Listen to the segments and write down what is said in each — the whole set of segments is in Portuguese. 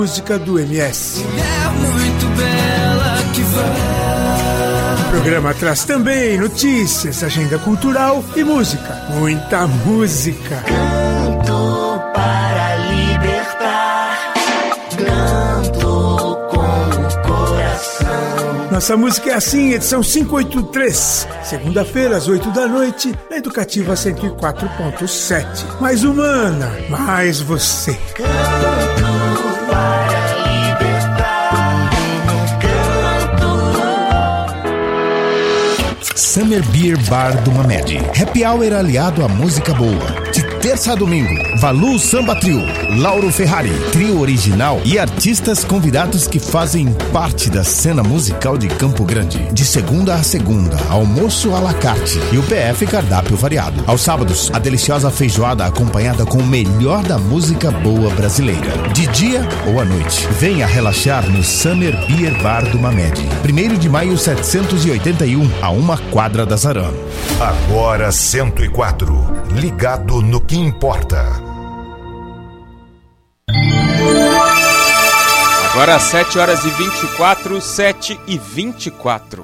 Música do MS. Mulher muito bela que vai. O programa traz também notícias, agenda cultural e música. Muita música. Canto para libertar, canto com o coração. Nossa música é assim, edição 583. Segunda-feira, às 8 da noite, na Educativa 104.7. Mais humana, mais você. Summer Beer Bar do Mamed. Happy Hour aliado à música boa. De terça a domingo, Valu Samba Trio, Lauro Ferrari, trio original e artistas convidados que fazem parte da cena musical de Campo Grande. De segunda a segunda, almoço à la carte e o PF cardápio variado. Aos sábados, a deliciosa feijoada acompanhada com o melhor da música boa brasileira. De dia ou à noite, venha relaxar no Summer Beer Bar do Mamed. 1º de maio 781, a uma quadra da Zaran. Agora 104, ligado no que importa. Agora 7h24, 7h24.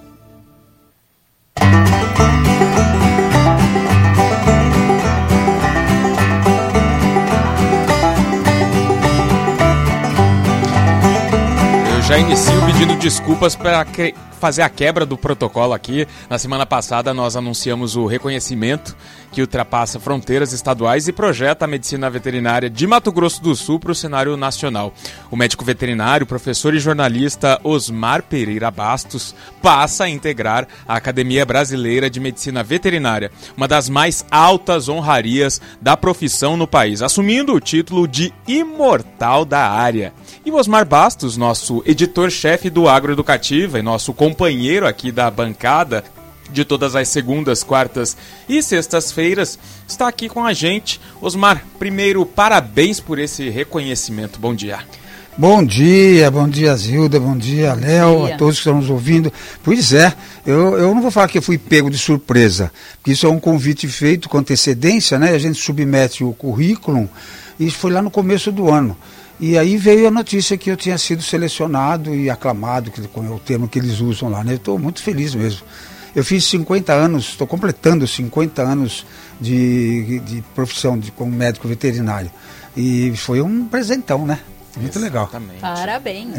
Eu já inicio pedindo desculpas para fazer a quebra do protocolo aqui. Na semana passada nós anunciamos o reconhecimento que ultrapassa fronteiras estaduais e projeta a medicina veterinária de Mato Grosso do Sul para o cenário nacional. O médico veterinário, professor e jornalista Osmar Pereira Bastos passa a integrar a Academia Brasileira de Medicina Veterinária, uma das mais altas honrarias da profissão no país, assumindo o título de imortal da área. E o Osmar Bastos, nosso editor-chefe do Agroeducativa e nosso companheiro aqui da bancada de todas as segundas, quartas e sextas-feiras, está aqui com a gente. Osmar, primeiro, parabéns por esse reconhecimento. Bom dia. Bom dia Zilda, bom dia Léo, a todos que estão nos ouvindo. Pois é, eu não vou falar que eu fui pego de surpresa, porque isso é um convite feito com antecedência, né? A gente submete o currículo e isso foi lá no começo do ano. E aí veio a notícia que eu tinha sido selecionado e aclamado, que é o termo que eles usam lá, né? Eu estou muito feliz mesmo. Eu fiz 50 anos, estou completando 50 anos de profissão como médico veterinário. E foi um presentão, né? Muito legal. Parabéns.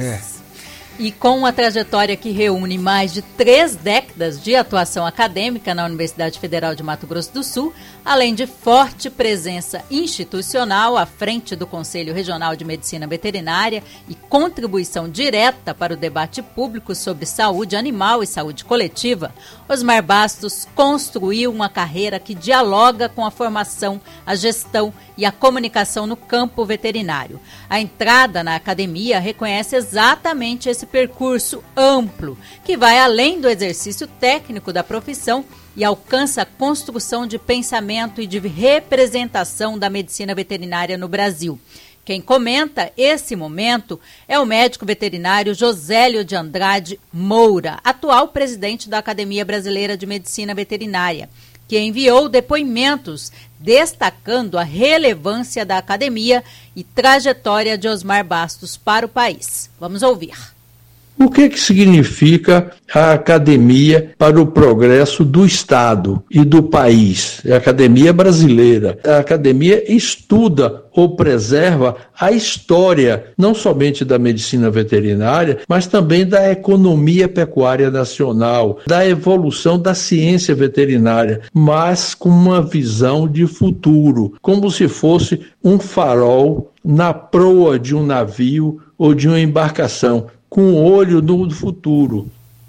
E com uma trajetória que reúne mais de 3 décadas de atuação acadêmica na Universidade Federal de Mato Grosso do Sul, além de forte presença institucional à frente do Conselho Regional de Medicina Veterinária e contribuição direta para o debate público sobre saúde animal e saúde coletiva, Osmar Bastos construiu uma carreira que dialoga com a formação, a gestão e a comunicação no campo veterinário. A entrada na academia reconhece exatamente esse percurso amplo, que vai além do exercício técnico da profissão e alcança a construção de pensamento e de representação da medicina veterinária no Brasil. Quem comenta esse momento é o médico veterinário Josélio de Andrade Moura, atual presidente da Academia Brasileira de Medicina Veterinária, que enviou depoimentos destacando a relevância da academia e trajetória de Osmar Bastos para o país. Vamos ouvir. O que significa a academia para o progresso do Estado e do país? A academia brasileira. A academia estuda ou preserva a história, não somente da medicina veterinária, mas também da economia pecuária nacional, da evolução da ciência veterinária, mas com uma visão de futuro, como se fosse um farol na proa de um navio ou de uma embarcação, com o olho no futuro.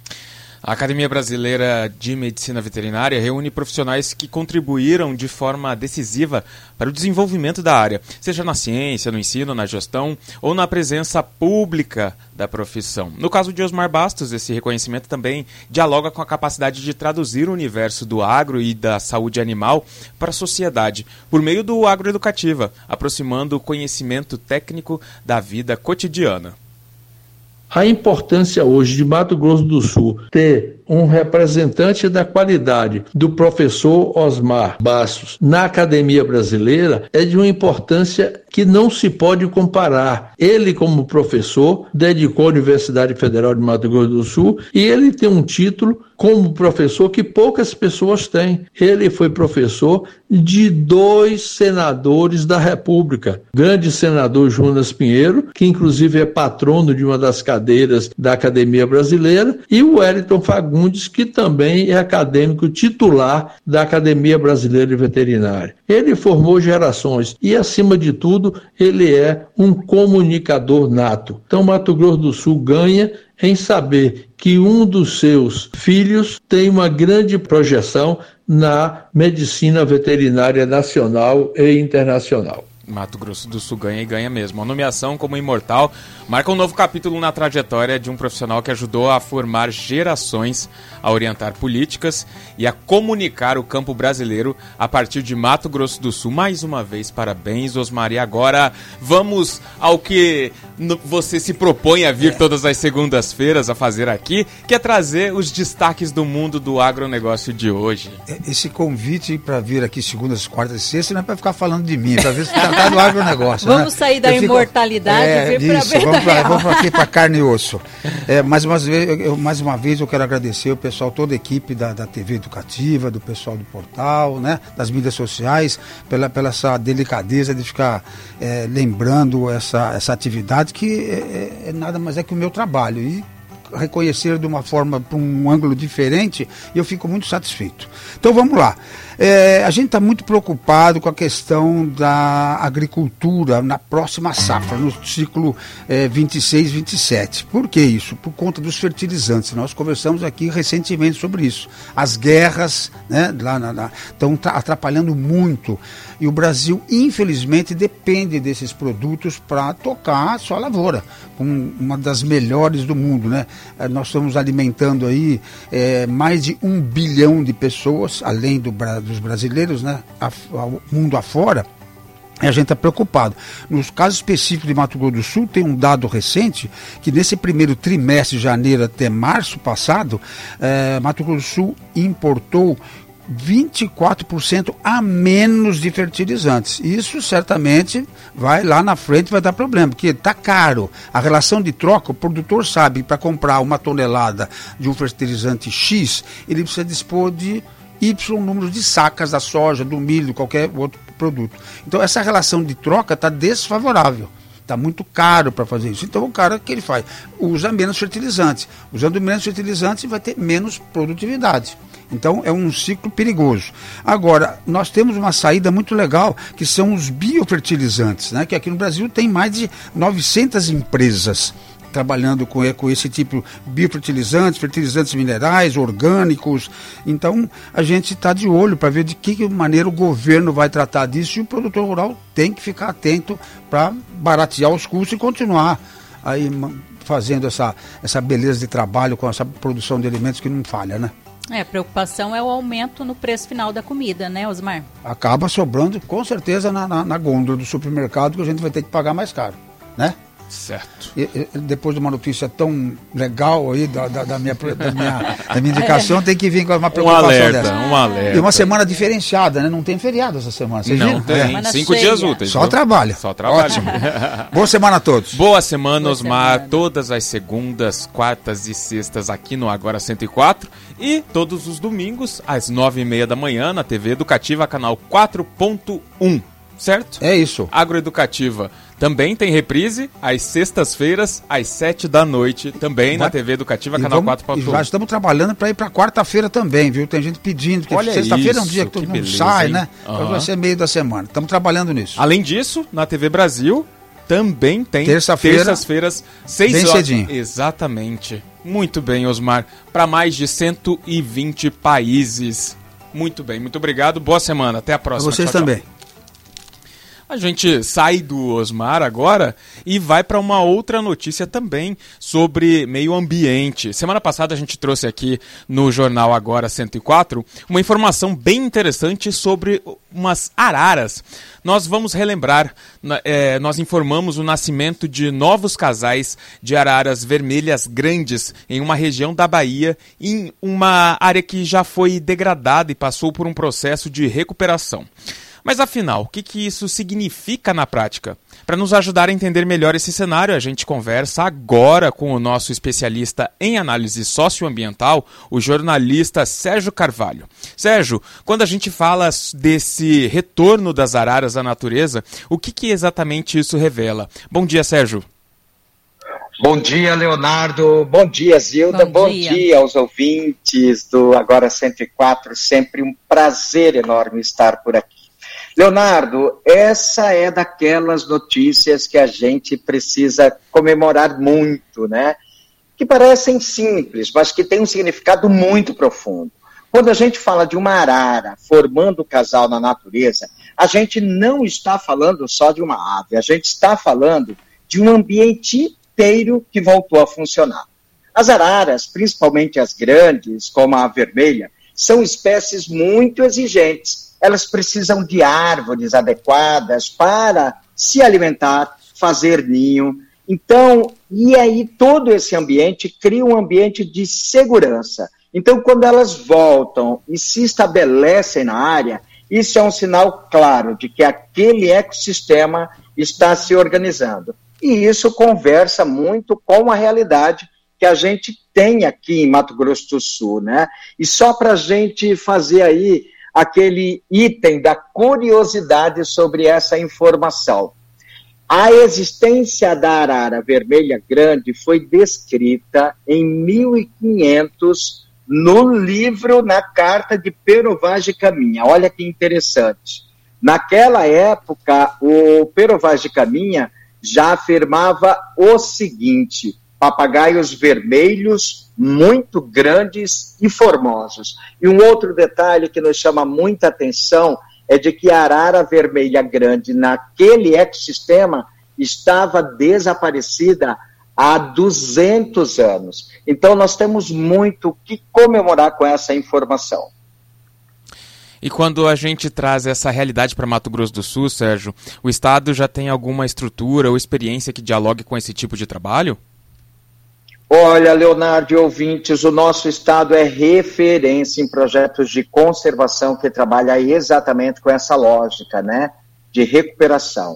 A Academia Brasileira de Medicina Veterinária reúne profissionais que contribuíram de forma decisiva para o desenvolvimento da área, seja na ciência, no ensino, na gestão ou na presença pública da profissão. No caso de Osmar Bastos, esse reconhecimento também dialoga com a capacidade de traduzir o universo do agro e da saúde animal para a sociedade, por meio do Agroeducativa, aproximando o conhecimento técnico da vida cotidiana. A importância hoje de Mato Grosso do Sul ter um representante da qualidade do professor Osmar Bastos na Academia Brasileira é de uma importância que não se pode comparar. Ele, como professor, dedicou à Universidade Federal de Mato Grosso do Sul e ele tem um título como professor que poucas pessoas têm. Ele foi professor de 2 senadores da República. O grande senador Jonas Pinheiro, que inclusive é patrono de uma das cadeiras da Academia Brasileira, e o Wellington Fagundes, que também é acadêmico titular da Academia Brasileira de Veterinária. Ele formou gerações e, acima de tudo, ele é um comunicador nato. Então, Mato Grosso do Sul ganha em saber que um dos seus filhos tem uma grande projeção na medicina veterinária nacional e internacional. Mato Grosso do Sul ganha e ganha mesmo. A nomeação como imortal marca um novo capítulo na trajetória de um profissional que ajudou a formar gerações, a orientar políticas e a comunicar o campo brasileiro a partir de Mato Grosso do Sul. Mais uma vez, parabéns, Osmar. E agora vamos ao que você se propõe a vir todas as segundas-feiras a fazer aqui, que é trazer os destaques do mundo do agronegócio de hoje. Esse convite para vir aqui segundas, quartas e sextas não é para ficar falando de mim, é para ver se tratar do agronegócio. Vamos sair da imortalidade e vir para a vida real. Vamos aqui para carne e osso. Mais uma vez eu quero agradecer o pessoal, toda a equipe da TV Educativa, do pessoal do portal, né, das mídias sociais, pela essa delicadeza de ficar lembrando essa atividade que é nada mais é que o meu trabalho. E reconhecer de uma forma, para um ângulo diferente, e eu fico muito satisfeito. Então vamos lá. A gente está muito preocupado com a questão da agricultura na próxima safra, no ciclo 26-27. Por que isso? Por conta dos fertilizantes. Nós conversamos aqui recentemente sobre isso. As guerras, né, estão atrapalhando muito. E o Brasil, infelizmente, depende desses produtos para tocar a sua lavoura, uma das melhores do mundo, né? Nós estamos alimentando aí mais de 1 bilhão de pessoas, além dos brasileiros, né? Ao mundo afora. E a gente está preocupado. Nos casos específicos de Mato Grosso do Sul, tem um dado recente que nesse primeiro trimestre, de janeiro até março passado, Mato Grosso do Sul importou 24% a menos de fertilizantes. Isso certamente vai lá na frente, vai dar problema, porque está caro. A relação de troca, o produtor sabe que para comprar 1 tonelada de um fertilizante X, ele precisa dispor de Y número de sacas da soja, do milho, qualquer outro produto. Então essa relação de troca está desfavorável. Está muito caro para fazer isso. Então o cara, o que ele faz? Usa menos fertilizantes. Usando menos fertilizantes vai ter menos produtividade. Então é um ciclo perigoso. Agora, nós temos uma saída muito legal, que são os biofertilizantes, né? Que aqui no Brasil tem mais de 900 empresas trabalhando com esse tipo de biofertilizantes, fertilizantes minerais, orgânicos. Então a gente está de olho para ver de que maneira o governo vai tratar disso, e o produtor rural tem que ficar atento para baratear os custos e continuar aí fazendo essa beleza de trabalho com essa produção de alimentos que não falha, né? A preocupação é o aumento no preço final da comida, né, Osmar? Acaba sobrando, com certeza, na gôndola do supermercado, que a gente vai ter que pagar mais caro, né? Certo. E depois de uma notícia tão legal aí da minha indicação, tem que vir com uma preocupação dessa. Um alerta. E uma semana diferenciada, né? Não tem feriado essa semana, vocês viram? Não tem, 5 dias úteis. Só trabalho. Ótimo. Boa semana a todos. Boa semana, Osmar. Todas as segundas, quartas e sextas aqui no Agora 104 e todos os domingos às 9h30 da manhã na TV Educativa, canal 4.1. Certo? É isso. Agroeducativa também tem reprise às sextas-feiras, às 7 da noite, também na TV Educativa, canal 4.1. E já estamos trabalhando para ir para quarta-feira também, viu? Tem gente pedindo, porque sexta-feira é um dia que todo mundo sai, né? Então vai ser meio da semana. Estamos trabalhando nisso. Além disso, na TV Brasil também tem terças-feiras, 6 bem horas. Cedinho. Exatamente. Muito bem, Osmar. Para mais de 120 países. Muito bem, muito obrigado. Boa semana. Até a próxima. Pra vocês tchau, também. Tchau. A gente sai do Osmar agora e vai para uma outra notícia também sobre meio ambiente. Semana passada a gente trouxe aqui no Jornal Agora 104 uma informação bem interessante sobre umas araras. Nós vamos relembrar, nós informamos o nascimento de novos casais de araras vermelhas grandes em uma região da Bahia, em uma área que já foi degradada e passou por um processo de recuperação. Mas afinal, o que isso significa na prática? Para nos ajudar a entender melhor esse cenário, a gente conversa agora com o nosso especialista em análise socioambiental, o jornalista Sérgio Carvalho. Sérgio, quando a gente fala desse retorno das araras à natureza, o que exatamente isso revela? Bom dia, Sérgio. Bom dia, Leonardo. Bom dia, Zilda. Bom dia aos ouvintes do Agora 104. Sempre um prazer enorme estar por aqui. Leonardo, essa é daquelas notícias que a gente precisa comemorar muito, né? Que parecem simples, mas que têm um significado muito profundo. Quando a gente fala de uma arara formando casal na natureza, a gente não está falando só de uma ave, a gente está falando de um ambiente inteiro que voltou a funcionar. As araras, principalmente as grandes, como a vermelha, são espécies muito exigentes. Elas precisam de árvores adequadas para se alimentar, fazer ninho. Então, e aí todo esse ambiente cria um ambiente de segurança. Então, quando elas voltam e se estabelecem na área, isso é um sinal claro de que aquele ecossistema está se organizando. E isso conversa muito com a realidade que a gente tem aqui em Mato Grosso do Sul, né? E só para a gente fazer aí aquele item da curiosidade sobre essa informação. A existência da arara vermelha grande foi descrita em 1500 no livro, na carta de Pero Vaz de Caminha. Olha que interessante. Naquela época, o Pero Vaz de Caminha já afirmava o seguinte: papagaios vermelhos muito grandes e formosos. E um outro detalhe que nos chama muita atenção é de que a arara vermelha grande naquele ecossistema estava desaparecida há 200 anos. Então nós temos muito que comemorar com essa informação. E quando a gente traz essa realidade para Mato Grosso do Sul, Sérgio, o Estado já tem alguma estrutura ou experiência que dialogue com esse tipo de trabalho? Olha, Leonardo e ouvintes, o nosso Estado é referência em projetos de conservação que trabalha exatamente com essa lógica, né, de recuperação.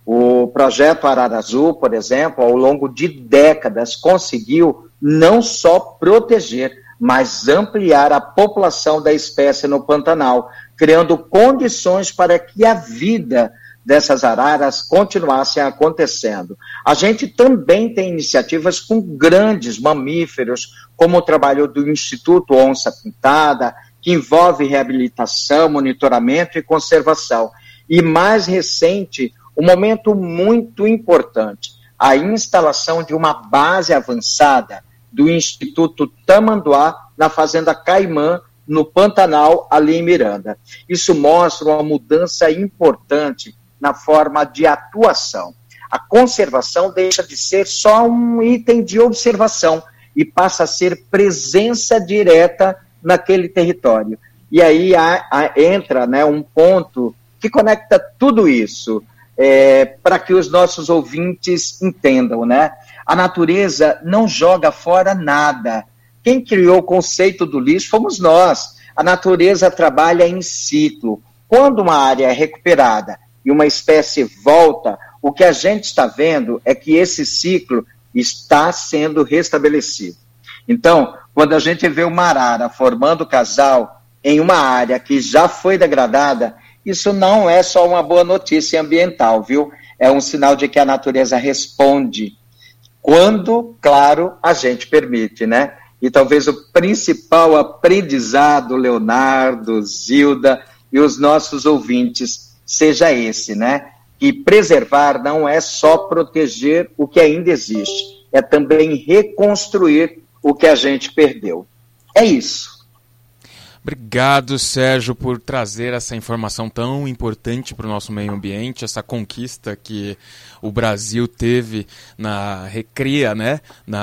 O projeto Arara Azul, por exemplo, ao longo de décadas, conseguiu não só proteger, mas ampliar a população da espécie no Pantanal, criando condições para que a vida dessas araras continuassem acontecendo. A gente também tem iniciativas com grandes mamíferos, como o trabalho do Instituto Onça Pintada, que envolve reabilitação, monitoramento e conservação. E mais recente, um momento muito importante, a instalação de uma base avançada do Instituto Tamanduá, na Fazenda Caimã, no Pantanal, ali em Miranda. Isso mostra uma mudança importante na forma de atuação. A conservação deixa de ser só um item de observação e passa a ser presença direta naquele território. E aí entra, né, um ponto que conecta tudo isso, para que os nossos ouvintes entendam, né? A natureza não joga fora nada. Quem criou o conceito do lixo fomos nós. A natureza trabalha em ciclo. Quando uma área é recuperada e uma espécie volta, o que a gente está vendo é que esse ciclo está sendo restabelecido. Então, quando a gente vê uma arara formando casal em uma área que já foi degradada, isso não é só uma boa notícia ambiental, viu? É um sinal de que a natureza responde quando, claro, a gente permite, né? E talvez o principal aprendizado, Leonardo, Zilda e os nossos ouvintes, seja esse, né? E preservar não é só proteger o que ainda existe, é também reconstruir o que a gente perdeu. É isso. Obrigado, Sérgio, por trazer essa informação tão importante para o nosso meio ambiente, essa conquista que o Brasil teve na recria, né?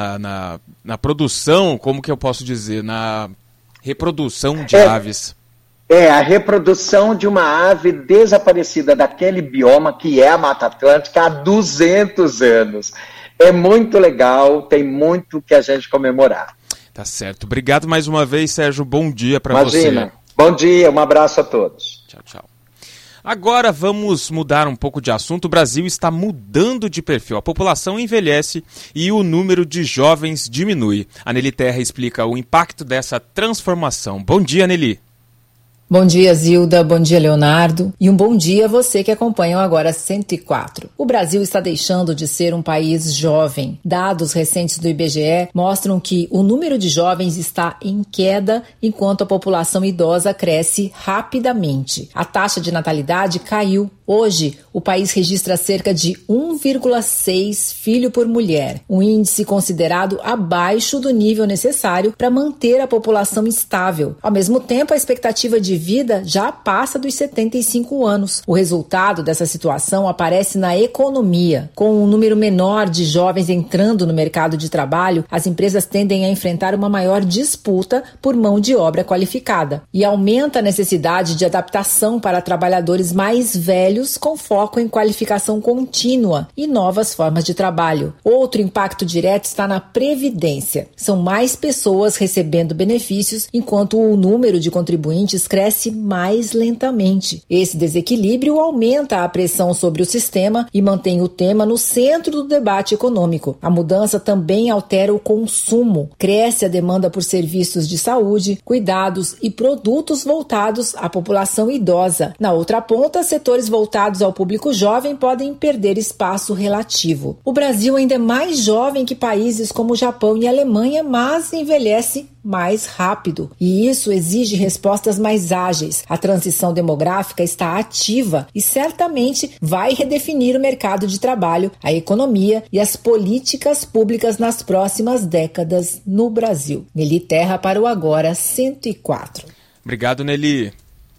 na produção, como que eu posso dizer, na reprodução de aves. A reprodução de uma ave desaparecida daquele bioma que é a Mata Atlântica há 200 anos. É muito legal, tem muito que a gente comemorar. Tá certo. Obrigado mais uma vez, Sérgio. Bom dia para você. Imagina. Bom dia, um abraço a todos. Tchau, tchau. Agora vamos mudar um pouco de assunto. O Brasil está mudando de perfil. A população envelhece e o número de jovens diminui. A Nelly Terra explica o impacto dessa transformação. Bom dia, Nelly. Bom dia, Zilda. Bom dia, Leonardo. E um bom dia a você que acompanha o Agora 104. O Brasil está deixando de ser um país jovem. Dados recentes do IBGE mostram que o número de jovens está em queda, enquanto a população idosa cresce rapidamente. A taxa de natalidade caiu. Hoje, o país registra cerca de 1,6 filho por mulher, um índice considerado abaixo do nível necessário para manter a população estável. Ao mesmo tempo, a expectativa de vida já passa dos 75 anos. O resultado dessa situação aparece na economia. Com um número menor de jovens entrando no mercado de trabalho, as empresas tendem a enfrentar uma maior disputa por mão de obra qualificada e aumenta a necessidade de adaptação para trabalhadores mais velhos com foco em qualificação contínua e novas formas de trabalho. Outro impacto direto está na Previdência. São mais pessoas recebendo benefícios, enquanto o número de contribuintes cresce mais lentamente. Esse desequilíbrio aumenta a pressão sobre o sistema e mantém o tema no centro do debate econômico. A mudança também altera o consumo. Cresce a demanda por serviços de saúde, cuidados e produtos voltados à população idosa. Na outra ponta, setores voltados ao público jovem podem perder espaço relativo. O Brasil ainda é mais jovem que países como o Japão e a Alemanha, mas envelhece mais rápido. E isso exige respostas mais ágeis. A transição demográfica está ativa e certamente vai redefinir o mercado de trabalho, a economia e as políticas públicas nas próximas décadas no Brasil. Nelly Terra para o Agora 104. Obrigado, Nelly.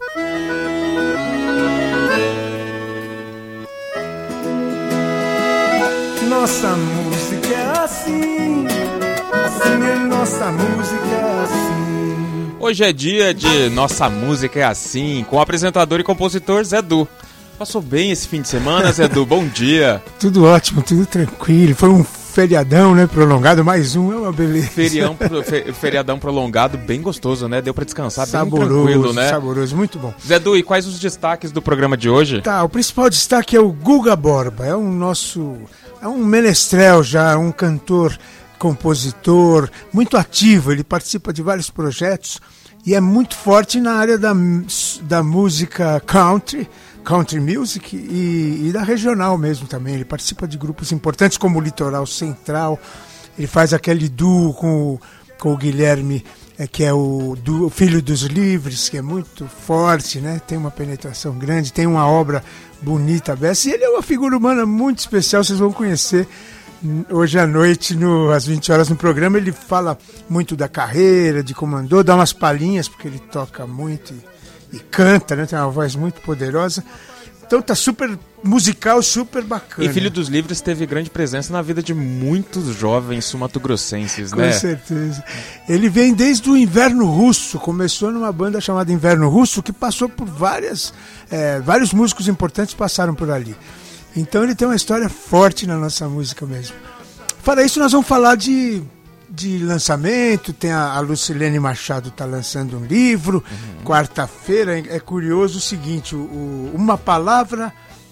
Nossa música é assim, assim é nossa música é assim. Hoje é dia de Nossa Música é Assim, com o apresentador e compositor Zé Du. Passou bem esse fim de semana, Zé Du? Bom dia. Tudo ótimo, tudo tranquilo. Foi um feriadão, né? Prolongado, mais um, é uma beleza. Feriadão prolongado, bem gostoso, né? Deu pra descansar saboroso, bem tranquilo, né? Saboroso, muito bom. Zé Du, e quais os destaques do programa de hoje? Tá, o principal destaque é o Guga Borba, é um menestrel já, um cantor, compositor, muito ativo, ele participa de vários projetos e é muito forte na área da música country music e da regional mesmo também. Ele participa de grupos importantes como o Litoral Central, ele faz aquele duo com o Guilherme, que é o Filho dos Livres, que é muito forte, né? Tem uma penetração grande, tem uma obra bonita, beça, e ele é uma figura humana muito especial, vocês vão conhecer hoje à noite, às 20 horas no programa. Ele fala muito da carreira, de como andou, dá umas palhinhas, porque ele toca muito e canta, né? Tem uma voz muito poderosa. Então tá super musical, super bacana. E Filho dos Livres teve grande presença na vida de muitos jovens sumatogrossenses, né? Com certeza. Ele vem desde o Inverno Russo, começou numa banda chamada Inverno Russo, que passou por vários músicos importantes passaram por ali. Então ele tem uma história forte na nossa música mesmo. Fora isso, nós vamos falar de lançamento. Tem a Lucilene Machado está lançando um livro, quarta-feira. É curioso o seguinte, uma palavra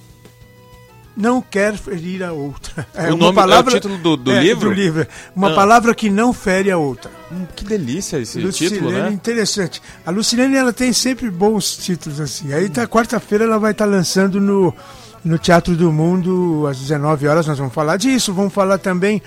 não quer ferir a outra. É o título do livro? Do livro. Uma palavra que não fere a outra. Que delícia esse Lucilene, título, né? Interessante. A Lucilene, ela tem sempre bons títulos assim. Aí quarta-feira ela vai estar lançando no Teatro do Mundo, às 19 horas, nós vamos falar disso. Vamos falar também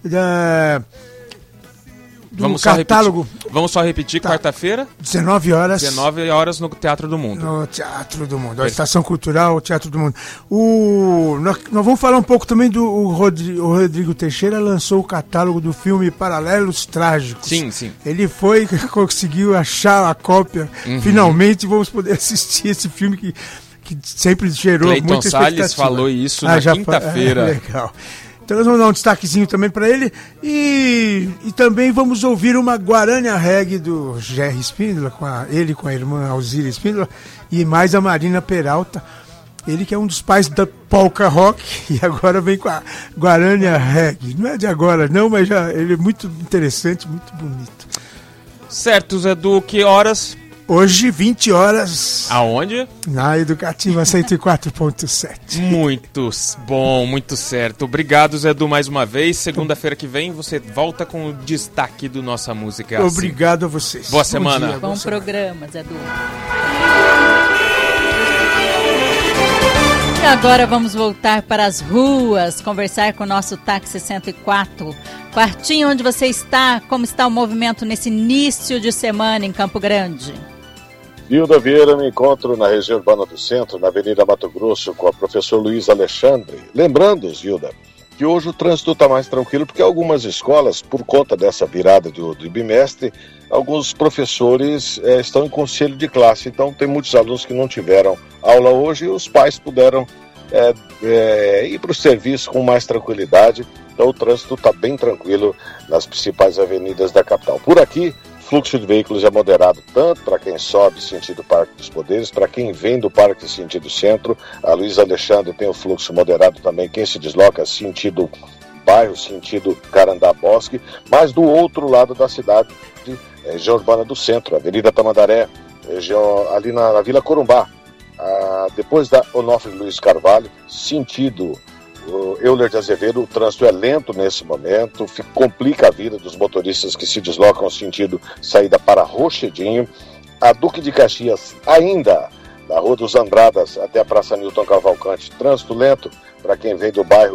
do catálogo. Vamos só repetir, quarta-feira? 19 horas. 19 horas no Teatro do Mundo. No Teatro do Mundo, a Estação Cultural, o Teatro do Mundo. Nós vamos falar um pouco também do o Rodrigo Teixeira lançou o catálogo do filme Paralelos Trágicos. Sim, sim. Ele conseguiu achar a cópia. Finalmente vamos poder assistir esse filme que sempre gerou Clayton muita expectativa. Salles falou isso na quinta-feira. Legal. Então nós vamos dar um destaquezinho também para ele e também vamos ouvir uma Guarânia Reggae do Jerry Espíndola, com a irmã Alzira Espíndola e mais a Marina Peralta, ele que é um dos pais da polka rock e agora vem com a Guarânia Reggae. Não é de agora não, mas ele é muito interessante, muito bonito. Certo, Zé Du, que horas? Hoje, 20 horas. Aonde? Na Educativa 104.7. Muito bom, muito certo. Obrigado, Zé Du, mais uma vez. Segunda-feira que vem você volta com o destaque do Nossa Música. Obrigado a vocês. Boa semana. Dia, bom programa, Zé Du. E agora vamos voltar para as ruas, conversar com o nosso Táxi 104. Quartinho, onde você está? Como está o movimento nesse início de semana em Campo Grande? Zilda Vieira, me encontro na região urbana do centro, na Avenida Mato Grosso, com a professor Luiz Alexandre. Lembrando, Zilda, que hoje o trânsito está mais tranquilo, porque algumas escolas, por conta dessa virada do bimestre, alguns professores estão em conselho de classe. Então, tem muitos alunos que não tiveram aula hoje e os pais puderam ir para o serviço com mais tranquilidade. Então, o trânsito está bem tranquilo nas principais avenidas da capital. Por aqui, fluxo de veículos é moderado tanto para quem sobe sentido Parque dos Poderes, para quem vem do Parque sentido centro. A Luiz Alexandre tem o fluxo moderado também, quem se desloca sentido bairro, sentido Carandá Bosque, mas do outro lado da cidade, região urbana do centro, Avenida Tamandaré, região ali na Vila Corumbá, depois da Onofre Luiz Carvalho, sentido Euler de Azevedo, o trânsito é lento nesse momento, complica a vida dos motoristas que se deslocam sentido saída para Rochedinho. A Duque de Caxias, ainda da Rua dos Andradas até a Praça Newton Cavalcante, trânsito lento para quem vem do bairro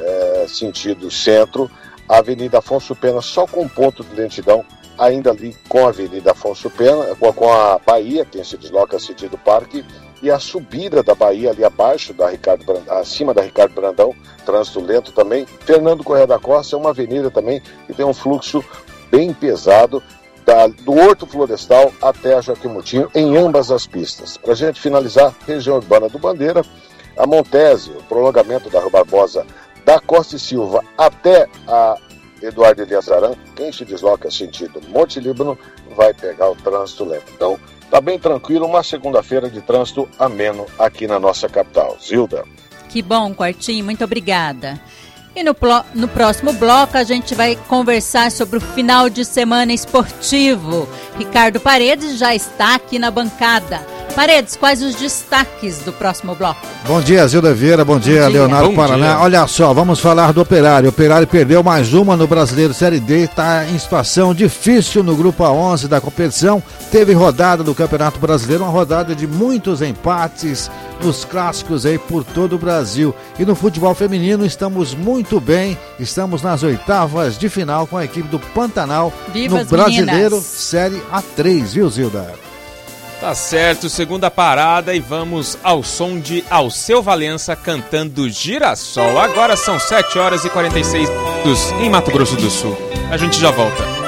sentido centro. A Avenida Afonso Pena só com ponto de lentidão, ainda ali com a Avenida Afonso Pena, com a Bahia, quem se desloca sentido Parque, e a subida da Bahia ali abaixo, acima da Ricardo Brandão, trânsito lento também. Fernando Correia da Costa é uma avenida também que tem um fluxo bem pesado, do Horto Florestal até a Joaquim Moutinho, em ambas as pistas. Para a gente finalizar, região urbana do Bandeira, a Montese, o prolongamento da Rua Barbosa, da Costa e Silva até a Eduardo Elias Aran, quem se desloca sentido Monte Líbano vai pegar o trânsito lento. Então, tá bem tranquilo, uma segunda-feira de trânsito ameno aqui na nossa capital. Zilda. Que bom, Quartinho, muito obrigada. E no próximo bloco a gente vai conversar sobre o final de semana esportivo. Ricardo Paredes já está aqui na bancada. Paredes, quais os destaques do próximo bloco? Bom dia, Zilda Vieira, bom dia, Leonardo Paraná. Olha só, vamos falar do Operário. O Operário perdeu mais uma no Brasileiro Série D, está em situação difícil no grupo A11 da competição. Teve rodada do Campeonato Brasileiro, uma rodada de muitos empates nos clássicos aí por todo o Brasil. E no futebol feminino estamos muito bem, estamos nas oitavas de final com a equipe do Pantanal no Brasileiro meninas. Série A3, viu, Zilda? Tá certo, segunda parada e vamos ao som de Alceu Valença cantando Girassol. Agora são 7 horas e 46 minutos em Mato Grosso do Sul. A gente já volta.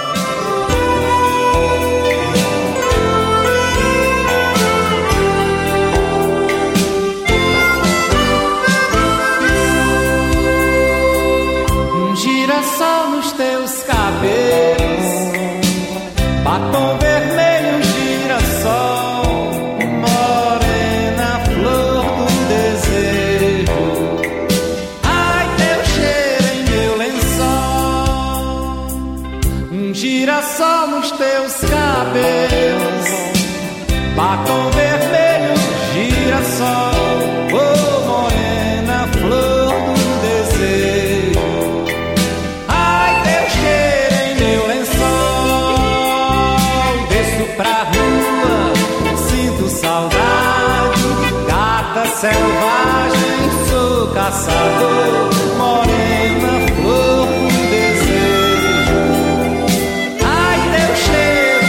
Um girassol nos teus cabelos, batom vermelho, girassol, morena, flor do desejo. Ai, teu cheiro em meu lençol. Um girassol nos teus cabelos, batom vermelho, girassol, oh, morena, flor do desejo. Ai, teu cheiro em meu lençol. Desço pra rua, sinto saudade, gata selvagem, sou caçador, morena, flor do desejo. Ai, teu cheiro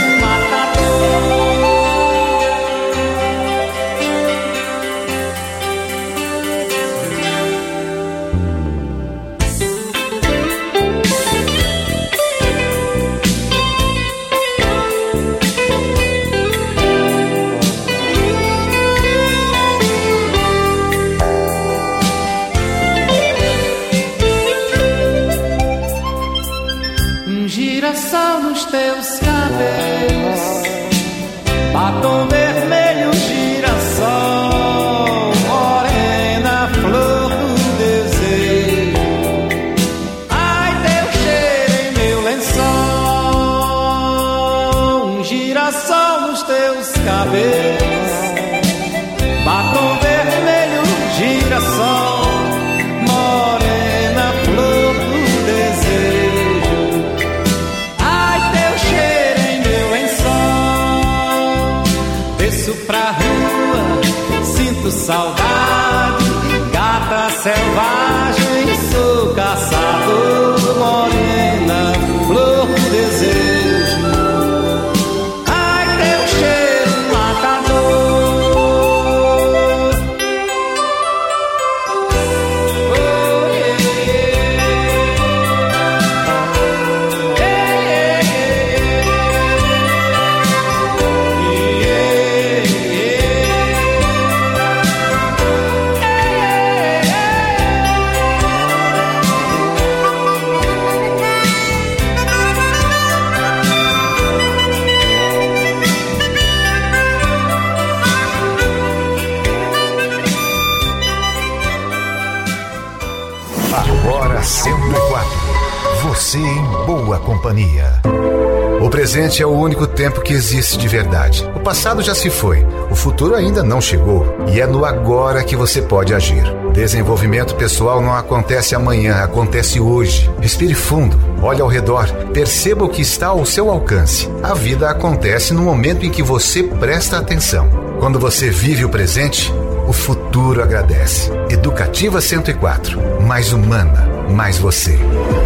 girassol nos teus cabelos, batom vermelho, girassol, morena, flor do desejo. Ai, teu cheiro em meu lençol. Um girassol nos teus seus cabelos, batom vermelho, girassol, morena, flor do desejo. Ai, teu cheiro em meu lençol. Desço pra rua, sinto saudade, gata selvagem, sou caçador, morena, flor do desejo. Ai, teu cheiro matador. Oh, yeah, Agora 104. Você em boa companhia. O presente é o único tempo que existe de verdade. O passado já se foi, o futuro ainda não chegou. E é no agora que você pode agir. Desenvolvimento pessoal não acontece amanhã, acontece hoje. Respire fundo, olhe ao redor, perceba o que está ao seu alcance. A vida acontece no momento em que você presta atenção. Quando você vive o presente, o futuro agradece. Educativa 104. Mais humana, mais você.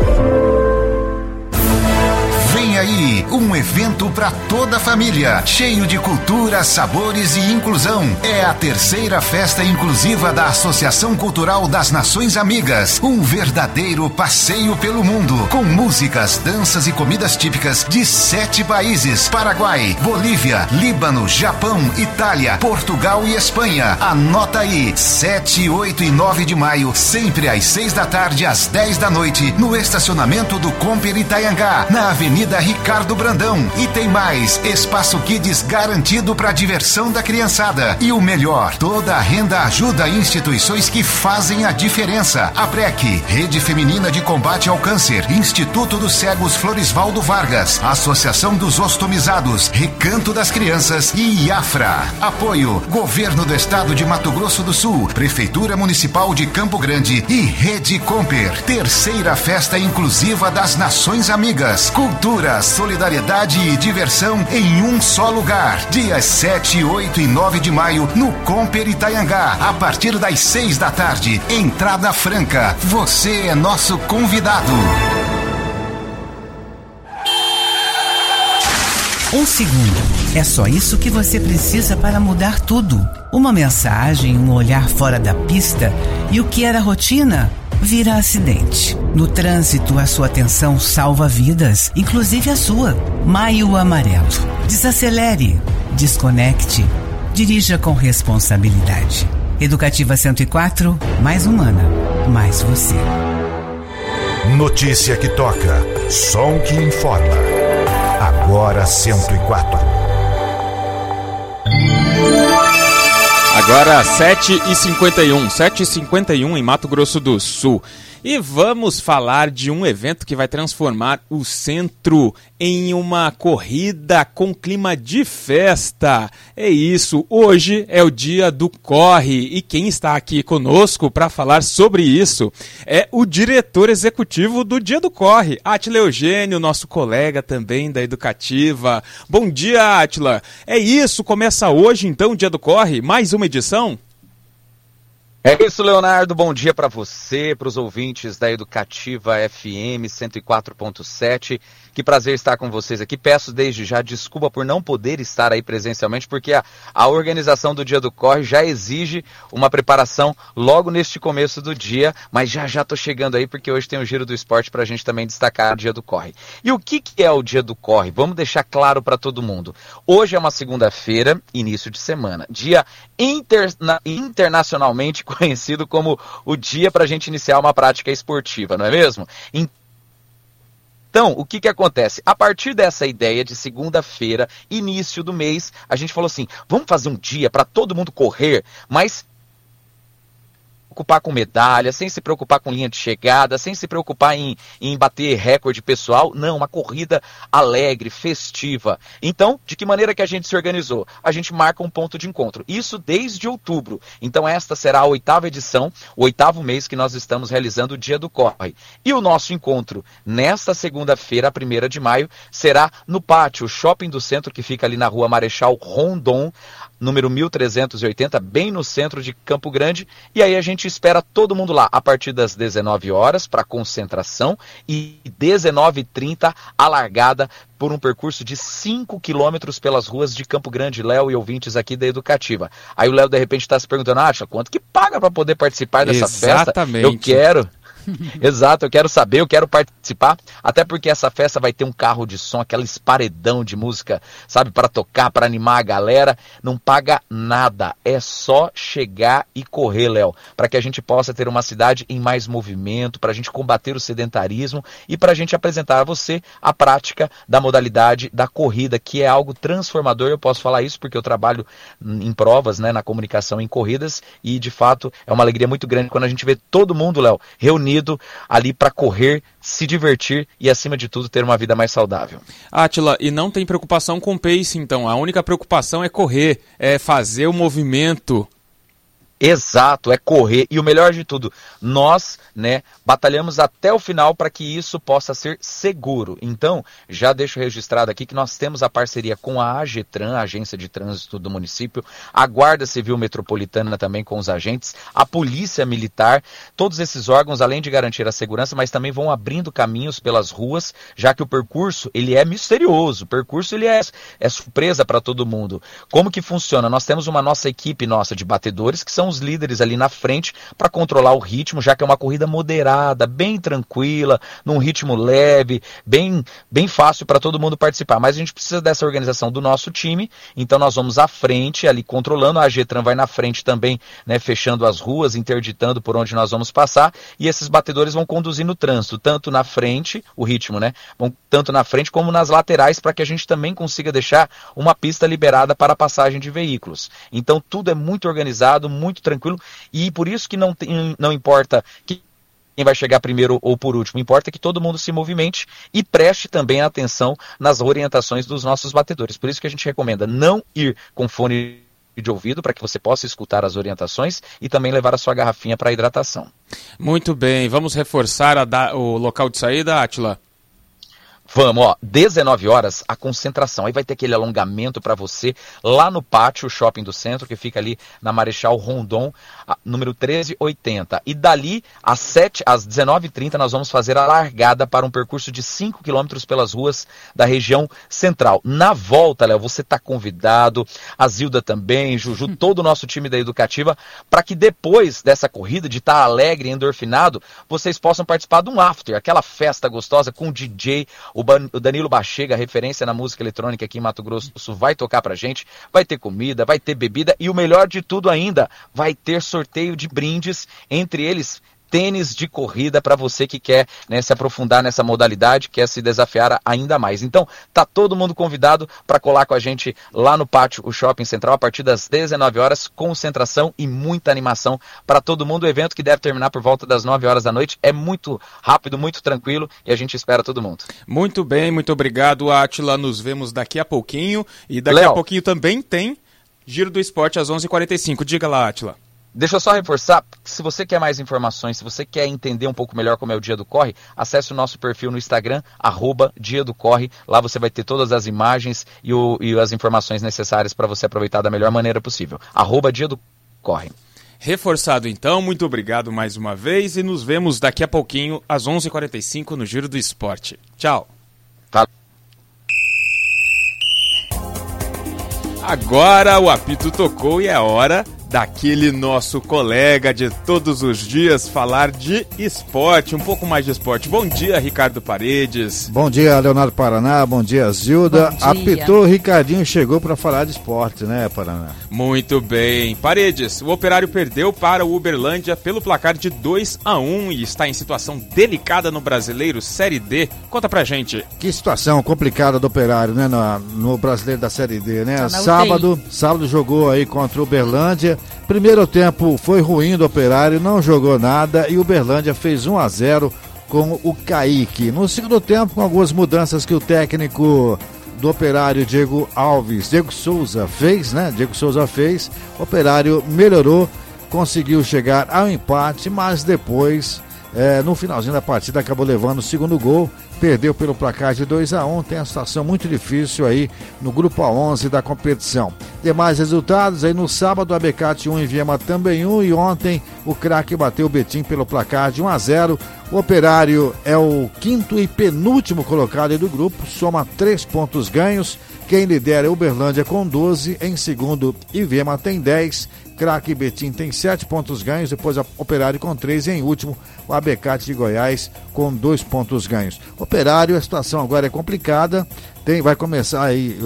Vem aí, um evento para toda a família, cheio de cultura, sabores e inclusão. É a terceira festa inclusiva da Associação Cultural das Nações Amigas. Um verdadeiro passeio pelo mundo, com músicas, danças e comidas típicas de 7 países: Paraguai, Bolívia, Líbano, Japão, Itália, Portugal e Espanha. Anota aí, 7, 8 e 9 de maio, sempre às 6 da tarde às 10 da noite, no estacionamento do Comper Itaiangá, na Avenida Ricardo Brandão. E tem mais, espaço Kids garantido para diversão da criançada. E o melhor, toda a renda ajuda a instituições que fazem a diferença. A PREC, Rede Feminina de Combate ao Câncer, Instituto dos Cegos Florisvaldo Vargas, Associação dos Ostomizados, Recanto das Crianças e IAFRA. Apoio, Governo do Estado de Mato Grosso do Sul, Prefeitura Municipal de Campo Grande e Rede Comper. Terceira festa inclusiva das Nações Amigas. Cultura, solidariedade e diversão em um só lugar. Dias 7, 8 e 9 de maio no Comper Itaiangá, a partir das 6 da tarde. Entrada franca. Você é nosso convidado. Um segundo. É só isso que você precisa para mudar tudo. Uma mensagem, um olhar fora da pista e o que era rotina vira acidente. No trânsito, a sua atenção salva vidas, inclusive a sua. Maio Amarelo. Desacelere, desconecte, dirija com responsabilidade. Educativa 104, mais humana, mais você. Notícia que toca, som que informa. Agora 104. Agora 7h51, 7h51 em Mato Grosso do Sul. E vamos falar de um evento que vai transformar o centro em uma corrida com clima de festa. É isso, hoje é o dia do Corre e quem está aqui conosco para falar sobre isso é o diretor executivo do Dia do Corre, Átila Eugênio, nosso colega também da Educativa. Bom dia, Átila. É isso, começa hoje então o Dia do Corre, mais uma edição? É isso, Leonardo. Bom dia para você, para os ouvintes da Educativa FM 104.7. Que prazer estar com vocês aqui. Peço desde já desculpa por não poder estar aí presencialmente, porque a organização do Dia do Corre já exige uma preparação logo neste começo do dia, mas já estou chegando aí porque hoje tem o Giro do Esporte para a gente também destacar o Dia do Corre. E o que é o Dia do Corre? Vamos deixar claro para todo mundo. Hoje é uma segunda-feira, início de semana, dia internacionalmente conhecido como o dia para a gente iniciar uma prática esportiva, não é mesmo? Então, o que acontece? A partir dessa ideia de segunda-feira, início do mês, a gente falou assim, vamos fazer um dia para todo mundo correr, mas preocupar com medalha, sem se preocupar com linha de chegada, sem se preocupar em bater recorde pessoal. Não, uma corrida alegre, festiva. Então, de que maneira que a gente se organizou? A gente marca um ponto de encontro. Isso desde outubro. Então, esta será a 8ª edição, o 8º mês que nós estamos realizando o Dia do Corre. E o nosso encontro, nesta segunda-feira, 1ª de maio, será no pátio, o shopping do centro, que fica ali na rua Marechal Rondon, número 1380, bem no centro de Campo Grande. E aí a gente espera todo mundo lá a partir das 19 horas para concentração e 19h30 a largada por um percurso de 5 quilômetros pelas ruas de Campo Grande. Léo e ouvintes aqui da Educativa. Aí o Léo de repente está se perguntando, quanto que paga para poder participar dessa festa? Eu quero... Exato, eu quero saber, eu quero participar, até porque essa festa vai ter um carro de som, aquela esparedão de música, sabe, para tocar, para animar a galera. Não paga nada, é só chegar e correr, Léo, para que a gente possa ter uma cidade em mais movimento, para a gente combater o sedentarismo e para a gente apresentar a você a prática da modalidade da corrida, que é algo transformador. Eu posso falar isso porque eu trabalho em provas, né, na comunicação em corridas, e de fato é uma alegria muito grande quando a gente vê todo mundo, Léo, reunido ali para correr, se divertir e, acima de tudo, ter uma vida mais saudável. Átila, e não tem preocupação com pace, então? A única preocupação é correr, é fazer o movimento. Exato, é correr. E o melhor de tudo, nós, né, batalhamos até o final para que isso possa ser seguro. Então, já deixo registrado aqui que nós temos a parceria com a AGETRAN, a Agência de Trânsito do município, a Guarda Civil Metropolitana também com os agentes, a Polícia Militar. Todos esses órgãos, além de garantir a segurança, mas também vão abrindo caminhos pelas ruas, já que o percurso, ele é misterioso. O percurso, ele é surpresa para todo mundo. Como que funciona? Nós temos uma equipe de batedores, que são os líderes ali na frente para controlar o ritmo, já que é uma corrida moderada, bem tranquila, num ritmo leve, bem fácil para todo mundo participar. Mas a gente precisa dessa organização do nosso time, então nós vamos à frente ali controlando, a AGETRAN vai na frente também, né, fechando as ruas, interditando por onde nós vamos passar, e esses batedores vão conduzindo o trânsito, tanto na frente, o ritmo, né, tanto na frente como nas laterais, para que a gente também consiga deixar uma pista liberada para a passagem de veículos. Então tudo é muito organizado, muito tranquilo, e por isso que não importa quem vai chegar primeiro ou por último, importa que todo mundo se movimente e preste também atenção nas orientações dos nossos batedores. Por isso que a gente recomenda não ir com fone de ouvido, para que você possa escutar as orientações e também levar a sua garrafinha para hidratação. Muito bem, vamos reforçar o local de saída, Átila? Vamos, 19 horas, a concentração. Aí vai ter aquele alongamento para você lá no pátio, o shopping do centro, que fica ali na Marechal Rondon, número 1380. E dali, às 19h30, nós vamos fazer a largada para um percurso de 5 quilômetros pelas ruas da região central. Na volta, Léo, você está convidado, a Zilda também, Juju, todo o nosso time da Educativa, para que depois dessa corrida, de estar alegre e endorfinado, vocês possam participar de um after, aquela festa gostosa com o DJ, o Danilo Bachega, referência na música eletrônica aqui em Mato Grosso do Sul, vai tocar pra gente, vai ter comida, vai ter bebida e o melhor de tudo ainda, vai ter sorteio de brindes, entre eles tênis de corrida para você que quer, né, se aprofundar nessa modalidade, quer se desafiar ainda mais. Então, tá todo mundo convidado para colar com a gente lá no pátio, o Shopping Central, a partir das 19 horas, concentração e muita animação para todo mundo. O evento, que deve terminar por volta das 9 horas da noite, é muito rápido, muito tranquilo e a gente espera todo mundo. Muito bem, muito obrigado, Átila. Nos vemos daqui a pouquinho e daqui a pouquinho também tem Giro do Esporte às 11h45. Diga lá, Átila. Deixa eu só reforçar, se você quer mais informações, se você quer entender um pouco melhor como é o Dia do Corre, acesse o nosso perfil no Instagram, @Dia do Corre. Lá você vai ter todas as imagens e as informações necessárias para você aproveitar da melhor maneira possível. @Dia do Corre. Reforçado então, muito obrigado mais uma vez e nos vemos daqui a pouquinho às 11h45 no Giro do Esporte. Tchau. Agora o apito tocou e é hora daquele nosso colega de todos os dias falar de esporte, um pouco mais de esporte. Bom dia, Ricardo Paredes. Bom dia, Leonardo Paraná. Bom dia, Zilda. Apitou, Ricardinho chegou para falar de esporte, né, Paraná? Muito bem. Paredes, o Operário perdeu para o Uberlândia pelo placar de 2-1 e está em situação delicada no Brasileiro Série D. Conta pra gente. Que situação complicada do Operário, né, no Brasileiro da Série D, né? Sábado jogou aí contra o Uberlândia. Primeiro tempo foi ruim do Operário, não jogou nada e o Uberlândia fez 1-0 com o Kaique. No segundo tempo, com algumas mudanças que o técnico do Operário, Diego Souza fez, o Operário melhorou, conseguiu chegar ao empate, mas depois, no finalzinho da partida, acabou levando o segundo gol, perdeu pelo placar de 2-1, tem uma situação muito difícil aí no grupo A11 da competição. Demais resultados, aí no sábado, a Abecate 1 e Viema também 1, e ontem o Craque bateu o Betim pelo placar de 1-0. O Operário é o quinto e penúltimo colocado aí do grupo, soma 3 pontos ganhos. Quem lidera é Uberlândia com 12, em segundo Iviema tem 10, Craque e Betim tem 7 pontos ganhos, depois a Operário com 3 e em último o Abecate de Goiás com 2 pontos ganhos. Operário, a situação agora é complicada, vai começar aí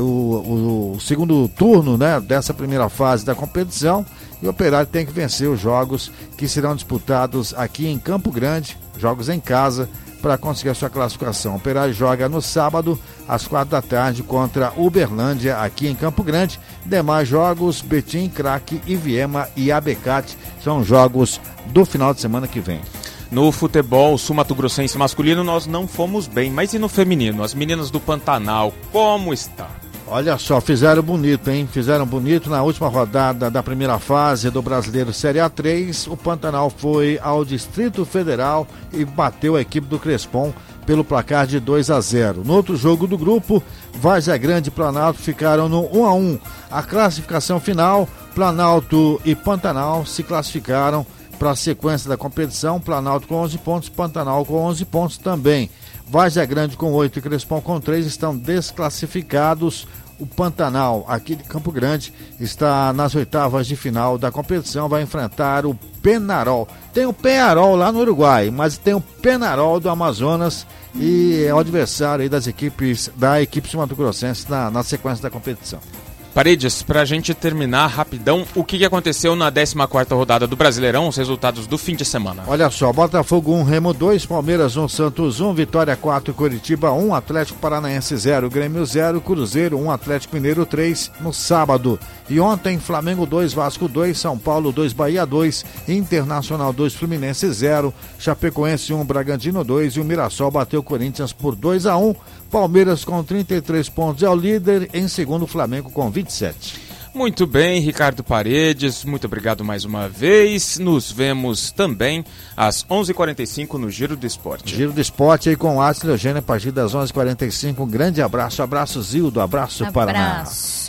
o segundo turno, né, dessa primeira fase da competição, e o Operário tem que vencer os jogos que serão disputados aqui em Campo Grande, jogos em casa, para conseguir a sua classificação. O Operário joga no sábado, às 4 da tarde, contra Uberlândia, aqui em Campo Grande. Demais jogos, Betim, Craque, Iviema e Abecate, são jogos do final de semana que vem. No futebol sul-mato-grossense masculino nós não fomos bem, mas e no feminino? As meninas do Pantanal, como está? Olha só, fizeram bonito, hein? Fizeram bonito na última rodada da primeira fase do Brasileiro Série A3. O Pantanal foi ao Distrito Federal e bateu a equipe do Crespon pelo placar de 2-0. No outro jogo do grupo, Várzea Grande e Planalto ficaram no 1-1. A classificação final, Planalto e Pantanal se classificaram para a sequência da competição. Planalto com 11 pontos, Pantanal com 11 pontos também. Várzea Grande com 8 e Crespon com 3 estão desclassificados. O Pantanal, aqui de Campo Grande, está nas oitavas de final da competição, vai enfrentar o Penarol. Tem o Penarol lá no Uruguai, mas tem o Penarol do Amazonas e é o adversário aí da equipe sul-mato-grossense na sequência da competição. Paredes, pra gente terminar rapidão, o que aconteceu na 14ª rodada do Brasileirão, os resultados do fim de semana? Olha só, Botafogo 1, Remo 2, Palmeiras 1, Santos 1, Vitória 4, Coritiba 1, Atlético Paranaense 0, Grêmio 0, Cruzeiro 1, Atlético Mineiro 3 no sábado. E ontem, Flamengo 2, Vasco 2, São Paulo 2, Bahia 2, Internacional 2, Fluminense 0, Chapecoense 1, Bragantino 2 e o Mirassol bateu o Corinthians por 2-1. Palmeiras com 33 pontos é o líder, em segundo Flamengo com 27. Muito bem, Ricardo Paredes, muito obrigado mais uma vez. Nos vemos também às 11h45 no Giro do Esporte. Giro do Esporte aí com o Átila e Eugênio a partir das 11h45. Um grande abraço, abraço Zildo, abraço Paraná.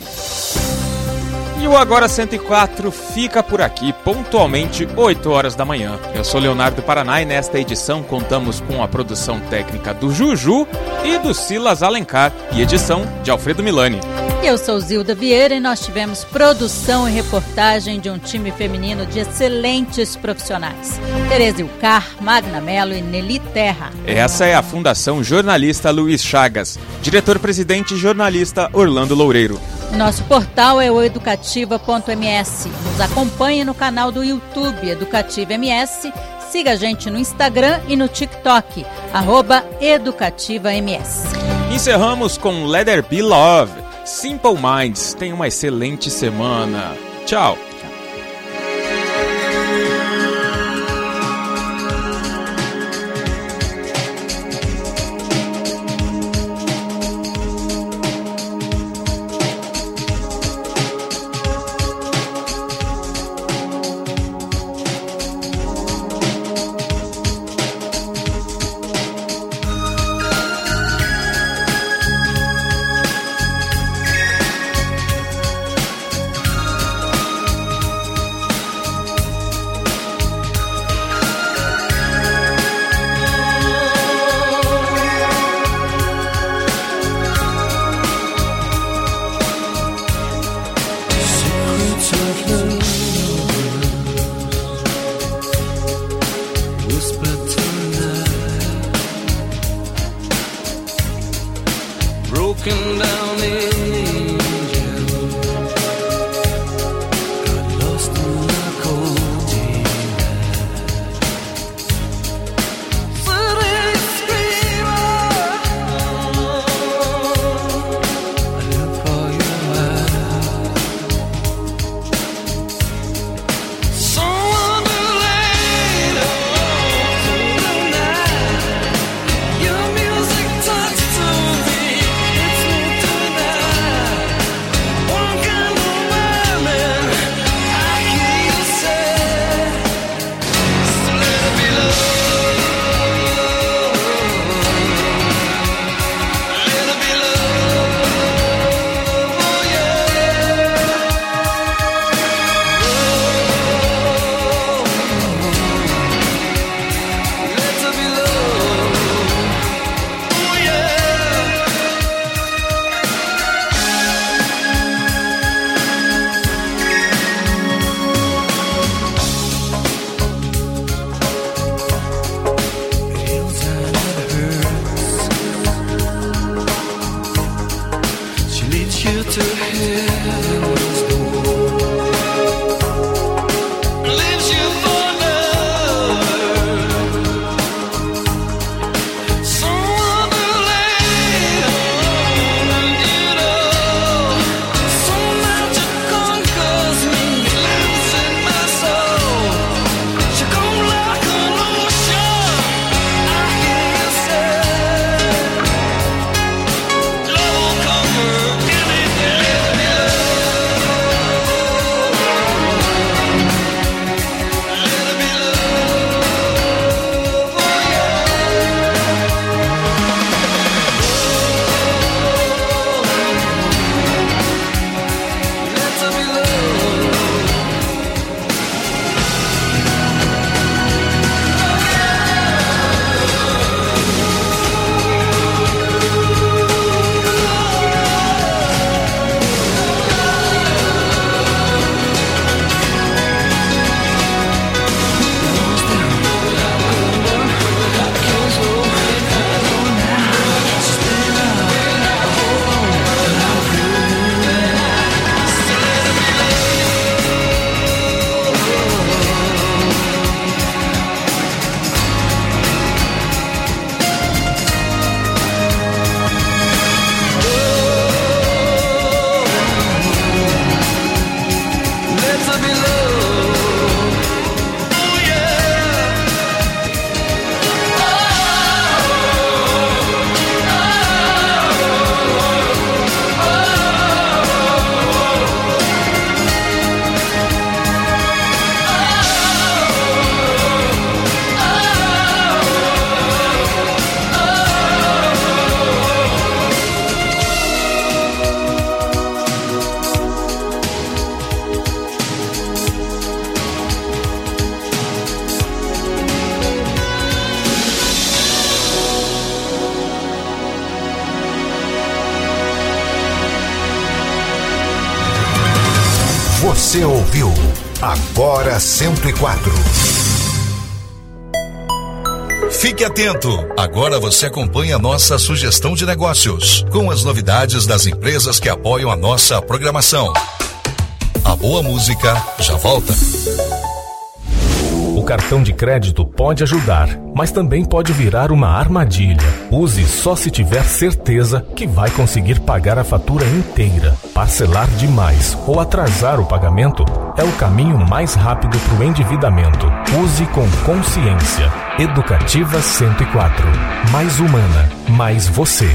E o Agora 104 fica por aqui, pontualmente 8 horas da manhã. Eu sou Leonardo Paraná e nesta edição contamos com a produção técnica do Juju e do Silas Alencar e edição de Alfredo Milani. Eu sou Zilda Vieira e nós tivemos produção e reportagem de um time feminino de excelentes profissionais. Tereza Ilcar, Magna Mello e Nelly Terra. Essa é a Fundação Jornalista Luiz Chagas, diretor-presidente e jornalista Orlando Loureiro. Nosso portal é o educativa.ms. Nos acompanhe no canal do YouTube Educativa MS. Siga a gente no Instagram e no TikTok, @EducativaMS. Encerramos com Let There Be Love, Simple Minds. Tenha uma excelente semana. Tchau. to heaven's door. Leaves you for another, someone to lay on, and you know, so much it conquers me, lives in my soul. She come like an ocean, I hear you say, love will conquer anything. Let me Você ouviu Agora 104. Fique atento! Agora você acompanha a nossa sugestão de negócios, com as novidades das empresas que apoiam a nossa programação. A boa música já volta. O cartão de crédito pode ajudar, mas também pode virar uma armadilha. Use só se tiver certeza que vai conseguir pagar a fatura inteira. Parcelar demais ou atrasar o pagamento é o caminho mais rápido para o endividamento. Use com consciência. Educativa 104. Mais humana, mais você.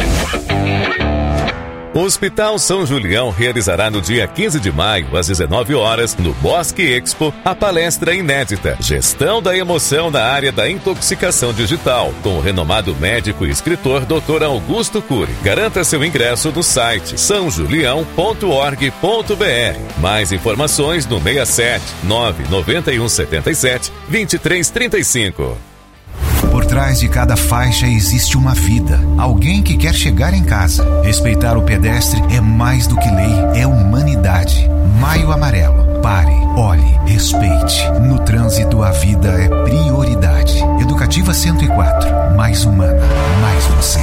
O Hospital São Julião realizará no dia 15 de maio, às 19 horas, no Bosque Expo, a palestra inédita Gestão da Emoção na área da intoxicação digital, com o renomado médico e escritor Dr. Augusto Cury. Garanta seu ingresso no site sãojulião.org.br. Mais informações no 67 991 77 2335. Por trás de cada faixa existe uma vida. Alguém que quer chegar em casa. Respeitar o pedestre é mais do que lei, é humanidade. Maio Amarelo. Pare, olhe, respeite. No trânsito, a vida é prioridade. Educativa 104. Mais humana, mais você.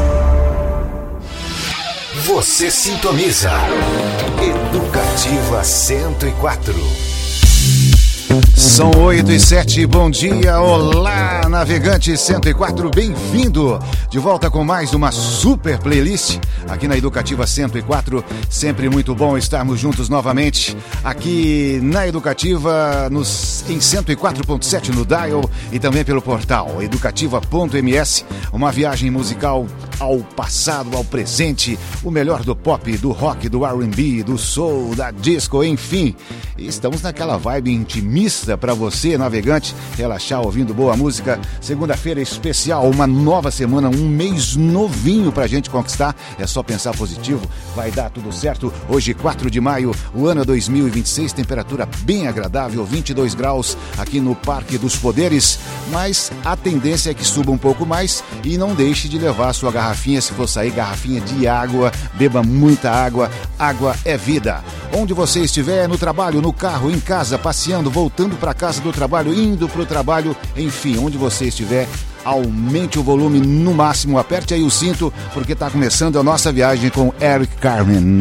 Você sintoniza. Educativa 104. São 8h07, bom dia, olá, navegante 104, bem-vindo de volta com mais uma super playlist aqui na Educativa 104, sempre muito bom estarmos juntos novamente aqui na Educativa em 104.7 no dial e também pelo portal educativa.ms, uma viagem musical ao passado, ao presente, o melhor do pop, do rock, do R&B, do soul, da disco, enfim, estamos naquela vibe intimista para você, navegante, relaxar ouvindo boa música. Segunda-feira especial, uma nova semana, um mês novinho pra gente conquistar. É só pensar positivo, vai dar tudo certo. Hoje, 4 de maio, o ano 2026, temperatura bem agradável, 22 graus aqui no Parque dos Poderes, mas a tendência é que suba um pouco mais e não deixe de levar a sua garrafinha, se for sair, garrafinha de água, beba muita água, água é vida. Onde você estiver, no trabalho, no carro, em casa, passeando, voltando para casa do trabalho, indo para o trabalho, enfim, onde você estiver, aumente o volume no máximo, aperte aí o cinto, porque está começando a nossa viagem com Eric Carmen.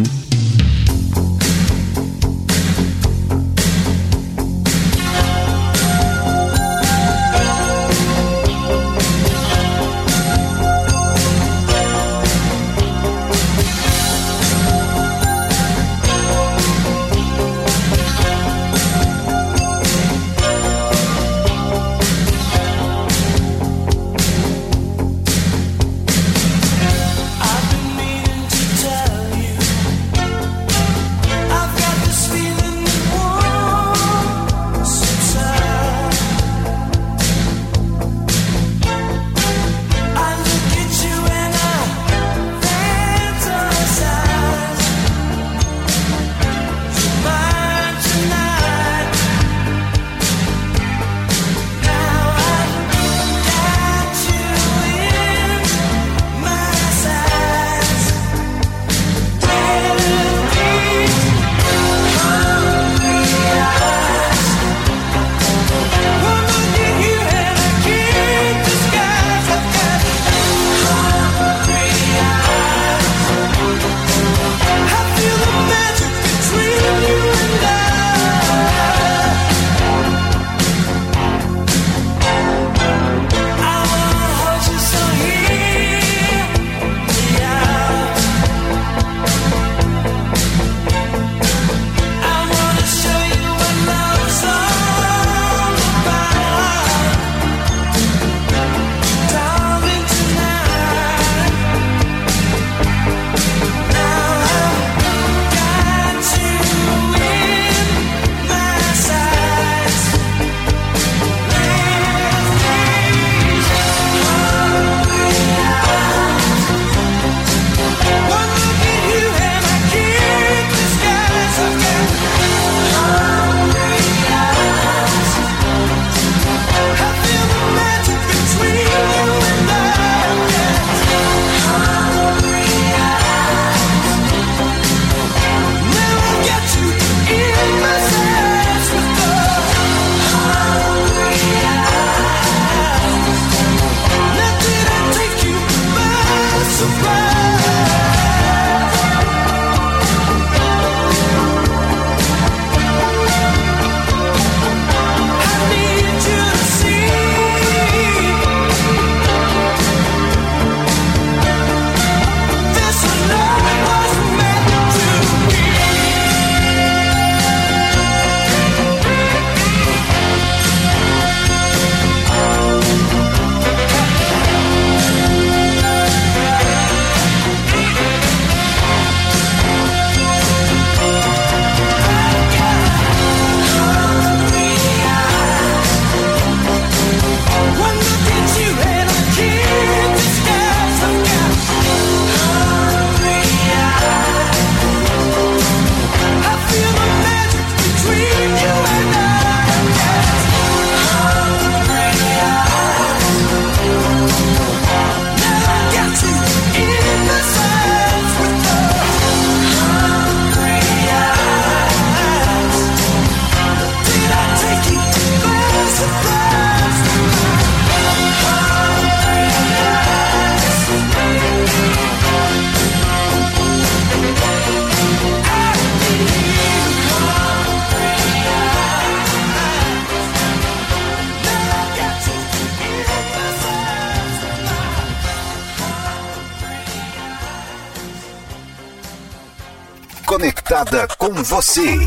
Conectada com você,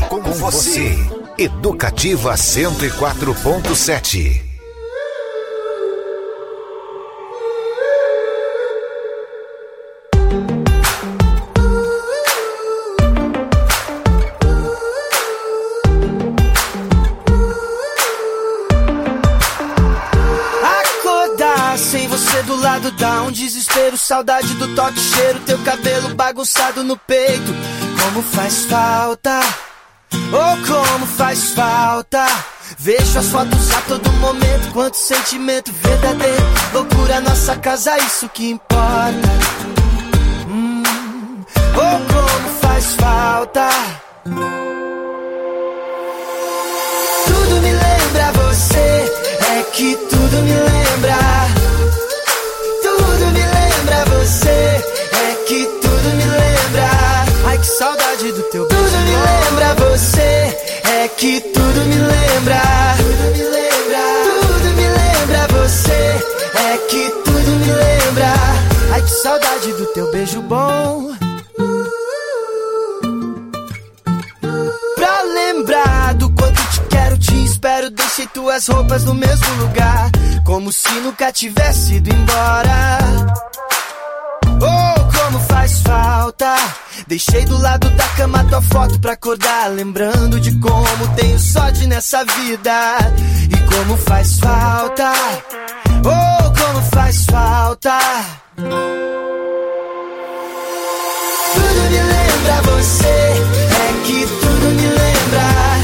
Educativa 104.7. Acordar sem você do lado dá um desespero, saudade do toque, cheiro, teu cabelo bagunçado no peito. Como faz falta, oh como faz falta. Vejo as fotos a todo momento, quanto sentimento verdadeiro. Loucura nossa casa, isso que importa. Oh como faz falta. Tudo me lembra você, é que tudo me lembra. que tudo me lembra, tudo me lembra, tudo me lembra você. É que tudo me lembra. Ai, que saudade do teu beijo bom. Pra lembrar do quanto te quero, te espero. Deixei tuas roupas no mesmo lugar, como se nunca tivesse ido embora. Oh, como faz falta. Deixei do lado da cama tua foto pra acordar, lembrando de como tenho sorte nessa vida. E como faz falta. Oh, como faz falta. Tudo me lembra você. É que tudo me lembra.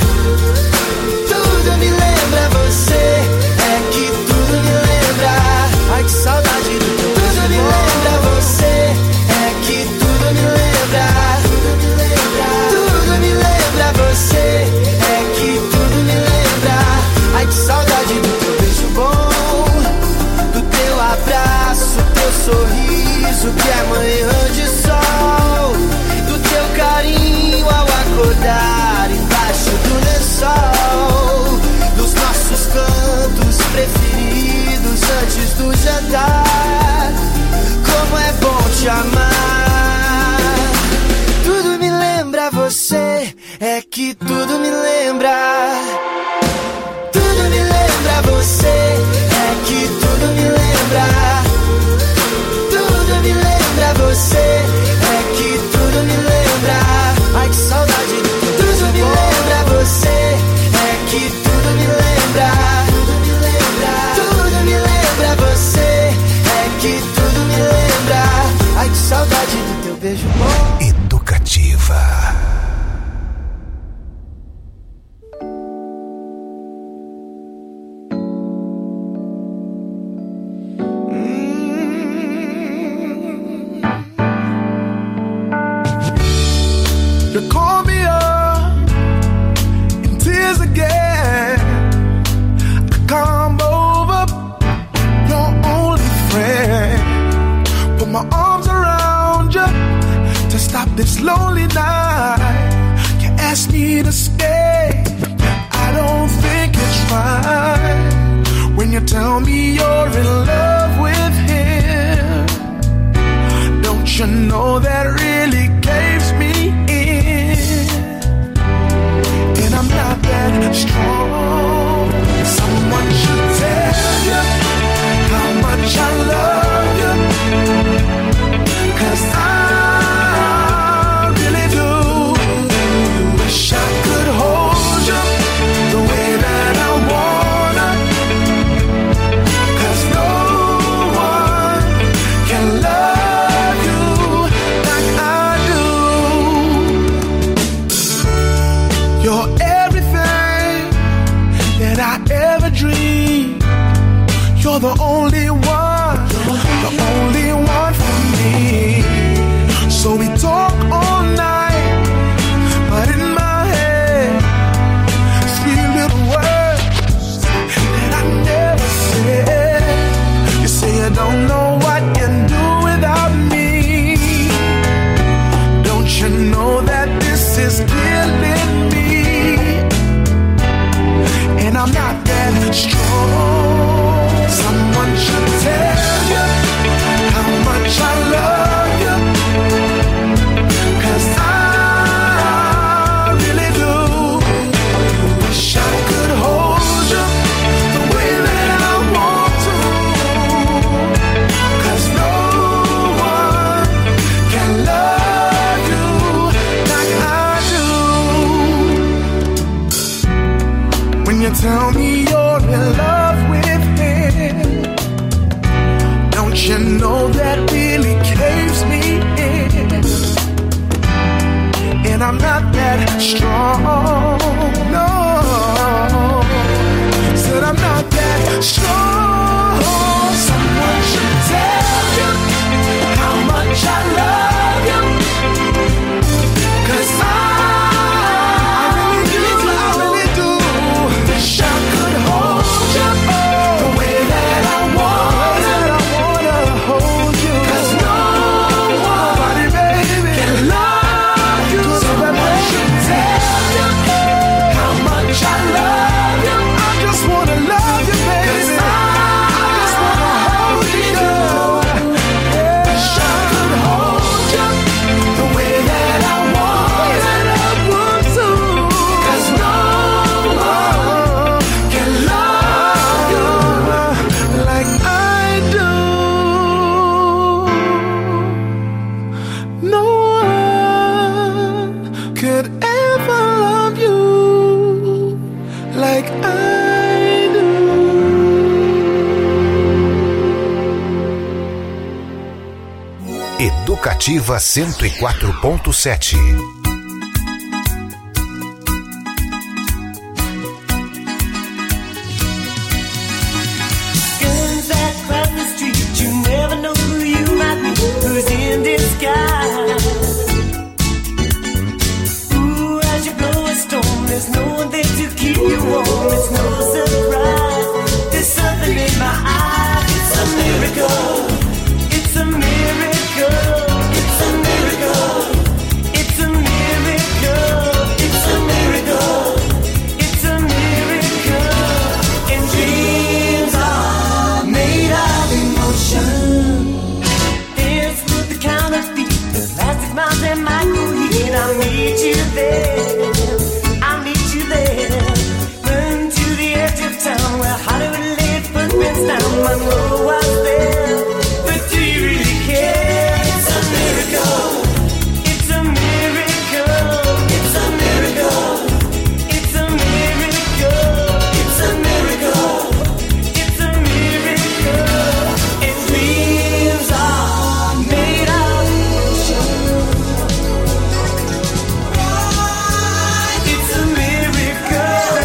Tudo me lembra você. É que tudo me lembra. Ai, que saudade do teu beijo. Tudo me lembra você. É que tudo me lembra. Tudo me lembra. Tudo me lembra você. É que tudo me lembra. Ai, que saudade do teu beijo bom, do teu abraço, teu sorriso que é manhã de sol, do teu carinho ao acordar embaixo do lençol, dos nossos cantos preferidos antes do jantar. Como é bom te amar. Tudo me lembra você. É que tudo me lembra. Tudo me lembra você. É que tudo me lembra. Tudo me lembra você. É que tudo me lembra. Ai, que saudade do teu beijo. Tudo me lembra você. É que tudo me lembra. Tudo me lembra. Tudo me lembra você. É que tudo me lembra. Ai, que saudade do teu beijo bom. Educativa. You call me up in tears again. I come over, your only friend. Put my arms around you to stop this lonely night. You ask me to stay, I don't think it's right. When you tell me you're in love with him, don't you know that really caves me in? And I'm not that strong. Someone should tell you how much I love you, 'cause I really do. Wish I could hold you the way that I wanna, 'cause no one can love you like I do. You're everything that I ever dreamed. You're the only one, the only one for me. So we talk all night, but in my head, sweet little words that I never said. You say you don't know what you do without me. Don't you know that this is killing me? And I'm not that strong. Someone should tell you how much I love you, 'cause I really do. Wish I could hold you the way that I want to, 'cause no one can love you like I do. When you tell me you're in love with him, don't you know that really caves me in? And I'm not that strong, no. Said I'm not that strong. Someone should tell you how much I love you, 'cause I really do. Wish I could Educativa 104.7. Guns that cross the street, you never know who you might be, who's in disguise. Ooh, as you blow a storm, there's no one there to keep you warm. It's no surprise, there's something in my eyes. It's a miracle. It's a miracle. It's a miracle. It's a miracle. It's a miracle. It's a miracle. And dreams are made of emotion. Dance with the counterfeit, the plastic mouth and microheat. I'll meet you there. I'll meet you there. Run to the edge of town where Hollywood laid footprints down. Monroe was there. But do you really care? It's a miracle. It's a miracle. It's a miracle. It's a miracle. It's a miracle. It's a miracle. And dreams are made of emotion. It's a miracle.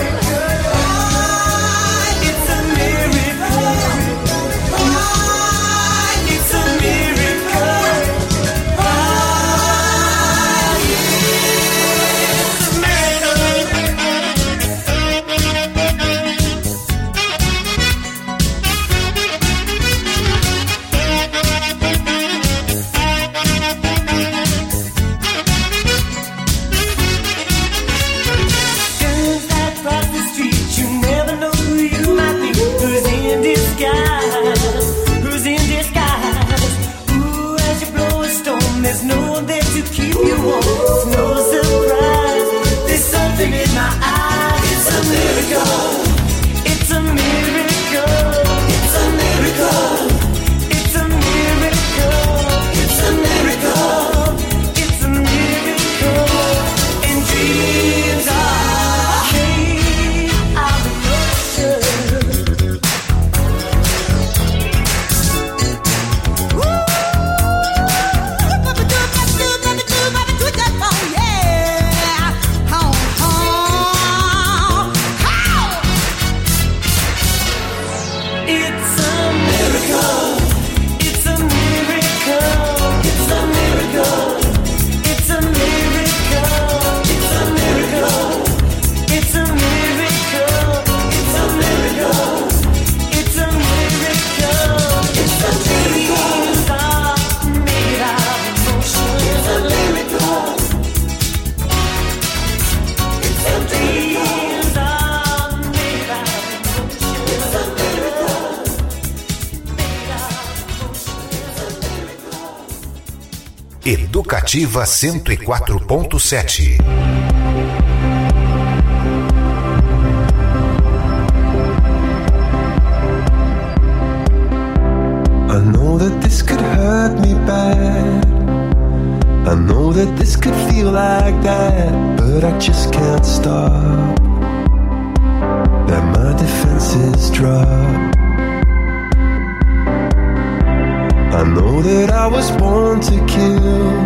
It's a miracle. It's a miracle. Guns that cross the street, you never know who you might be, who's in disguise, who's in disguise. Ooh, as you blow a storm, there's no one there to keep you warm. It's no surprise, there's something in my eyes. It's a miracle. It's a miracle. It's a miracle. It's a miracle. It's a miracle. It's a miracle. And dreams are made of emotion. It's a miracle. It's a miracle. It's a miracle. It's a miracle. It's a miracle. It's a miracle. It's a miracle. It's a miracle. It's a dreams are made of emotion. It's a miracle. It's a dreams are made of emotion. It's a miracle. Educativa 104.7. I know that this could hurt me bad. I know that this could feel like that, but I just can't stop. Let my defenses drop. I know that I was born to kill.